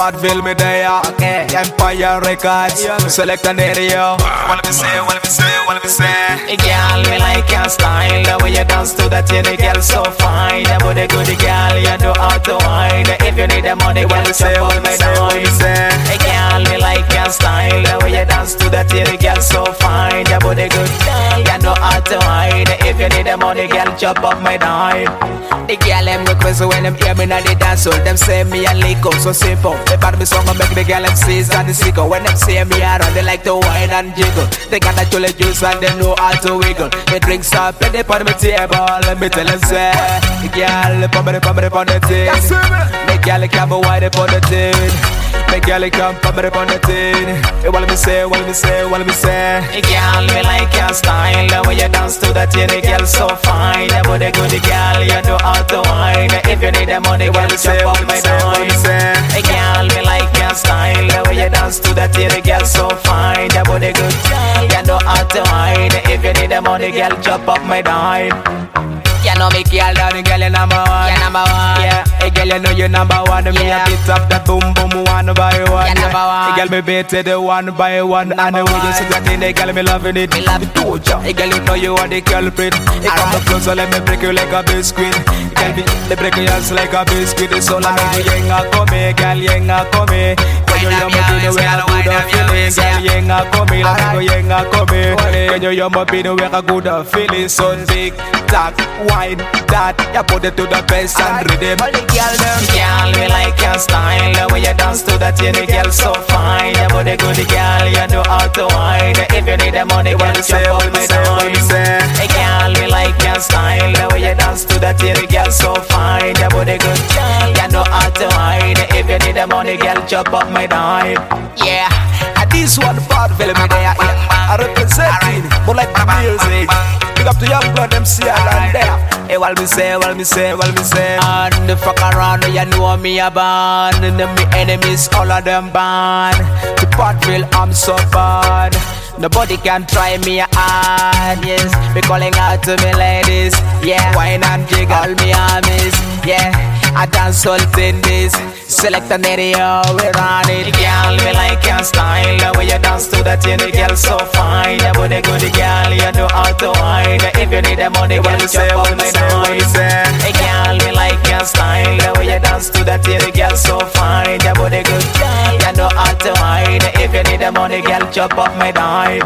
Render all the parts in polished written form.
Partville me there. Okay. Empire Records. Select an area. What me say? What me say? What me say? Girl, me like your style. The way you dance to that, you the girl so fine. The body good, girl, you know how to wine. If you need the money, well, you say what me say. What me say? Girl, me like your style. The way you dance to that, you the girl so fine. The body good, you know how to wine. If you need the money, girl, chop up my dime. The girl them request when them hear me na the dance hall. Them say me a lick up so simple. They part me song and make the girl them seize and the sicko. When them see me around, they like to whine and jiggle. They got that chole juice and they know how to wiggle. They drink stop and they put me table. Let me tell them say, the girl put me on the tin. The girl come wide upon the tin. The girl come put me on the tin. What me say? What me say? What me say? The girl me like your style. The way you dance to that, the girl so fine. The body good, the girl you know how to wine. If you need the money, well, say what me say. What me say? The girl me like your style. The way you dance to that, the girl so fine. The body good, you know how to wine. If you need the money, girl, chop up my dime. You know me girl, the girl you number one. You number one. Yeah, hey girl you know you number one. Me a beat up that boom boom one by one. You number one. Hey girl me beat it one by one. And the way you see that thing, hey girl me loving it. Me love it too. Hey girl you know you are the culprit. Hey come up closer, let me break you like a biscuit. Girl me break you just like a biscuit. It's all I make you yenga come, girl yenga come. When you yum up in the way I good feeling, girl yenga come. Like me go yenga come. When you yum up in the way I good feeling, so big talk. Wine that, you put it to the bass and rhythm. All the girl them, girl me like your style. The way you dance to that, you the girl so fine. You put it good, girl, you know how to wine. If you need the money, well, you say what me say. What me say? Hey girl me like your style. The way you dance to that, you the girl so fine. You put it good, you know how to wine. If you need the money, girl, chop up my dime. Yeah. This one Partville me there. I representing, but like the music. Big up to young blood, them see and there. Hey, what me say, what me say, what me say. And the fuck around, you know me a band. And me enemies, all of them band. To Partville, I'm so bad. Nobody can try me hard, yes. Be calling out to me ladies, yeah. Wine and jig, all me armies, yeah. I dance all in this. Select an area, we run it. Girl, me like your style. The way you dance to that, you the girl so fine. You body good, girl, you know how to wine. If you need the money, well, you say what me say. Hey, girl, me like your style. The way you dance to that, you the girl so fine. You body good, you know how to wine. If you need the money, girl, chop up my dime.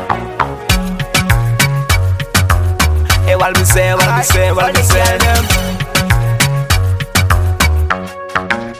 Hey, what me say, what me say, what me say.